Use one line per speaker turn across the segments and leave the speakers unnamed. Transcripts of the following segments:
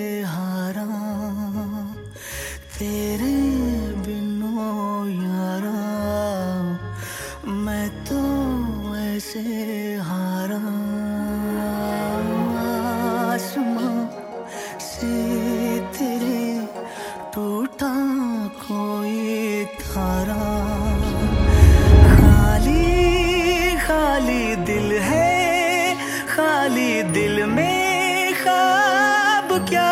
हारा तेरे बिनो यारा, मैं तो ऐसे हारा। आसमां से तेरे टूटा कोई तारा, खाली खाली दिल है, खाली दिल में ख्वाब क्या,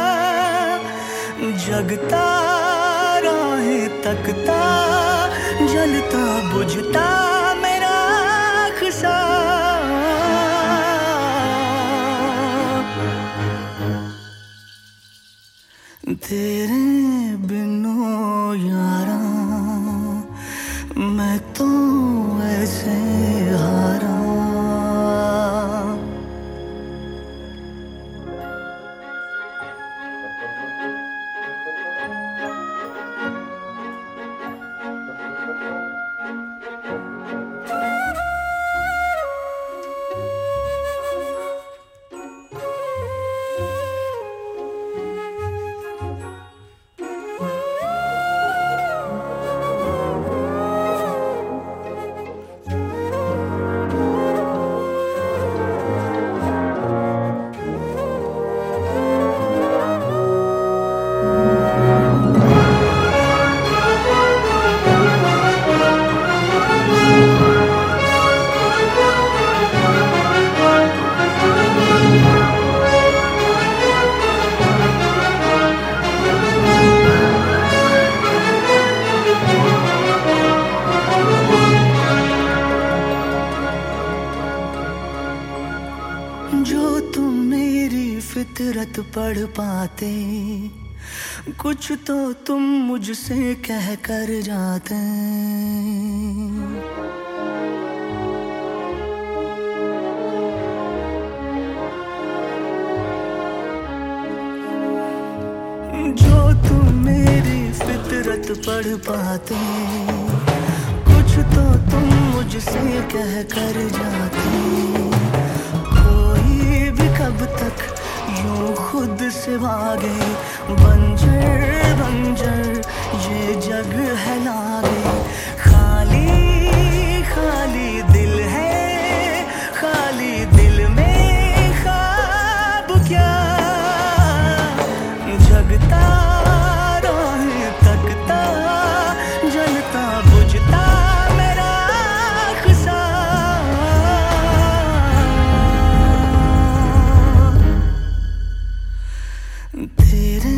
जगता राहें तकता, जलता बुझता मेरा ख्सा। तेरे बिनो यारा, मैं तो ऐसे हारा। जो तुम मेरी फितरत पढ़ पाते, कुछ तो तुम मुझसे कह कर जाते। जो तुम मेरी फितरत पढ़ पाते, कुछ तो तुम मुझसे कह कर जाते। कब तक यूं खुद से भागे, बंजर बंजर ये जग है लागे। खाली खाली दिल है, खाली दिल में ख्वाब क्या, जगता राहें तकता, जलता बुझता मेरा ख्सा। तेरे